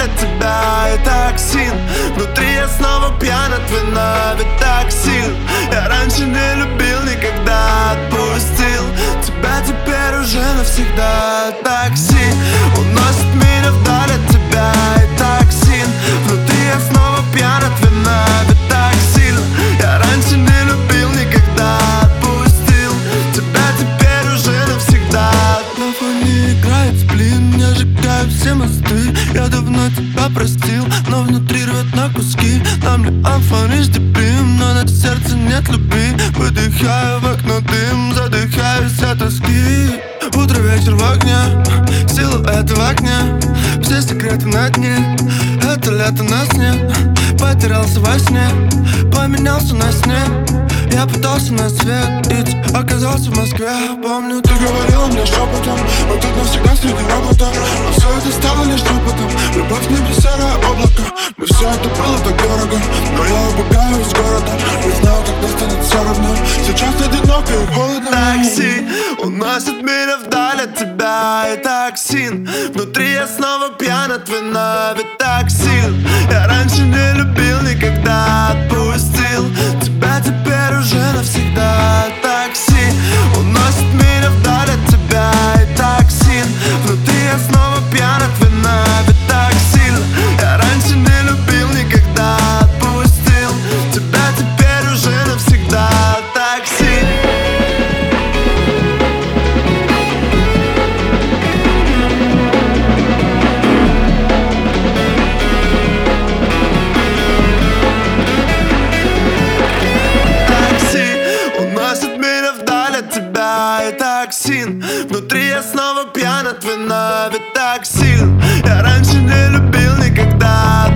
от тебя и токсин. Внутри я снова пьян от вина, ведь токсин. Я раньше не любил, никогда отпустил тебя теперь уже навсегда. Такси уносит меня вдаль от тебя и токсин. Внутри я снова пьян от вина, ведь так сильно. Я раньше не любил, никогда отпустил тебя теперь уже навсегда. На фоне играет сплин, не сжигаю все мосты. Я давно тебя простил, но внутри рвет на куски. Нам ли амфоришь дебрим, но на сердце нет любви. Выдыхаю в окно дым, задыхаюсь от тоски. Утро, вечер в огне, силуэт в окне, все секреты на дне. Это лето нас нет, потерялся во сне, поменялся на сне. Я пытался на свет идти, оказался в Москве. Помню, ты говорила мне шепотом, но тут навсегда среди робота. Но все это стало лишь шепотом. Любовь не без серое облако. Мне все это было так дорого, но я убегаю из города. Не знаю, когда станет все равно. Сейчас одиноко и холодно. Такси уносит меня вдаль от тебя и токсин. Внутри я снова пьян от вина, ведь токсин. Я раньше не любил, никогда отпустил тебя теперь уже навсегда. Такси уносит меня вдаль от тебя и токсин. Внутри я снова пьян от вина, ведь так сильно. Я раньше не любил, никогда отпустил тебя теперь уже навсегда. Такси. И токсин. Внутри я снова пьян от вина, ведь так сильно. Я раньше не любил, никогда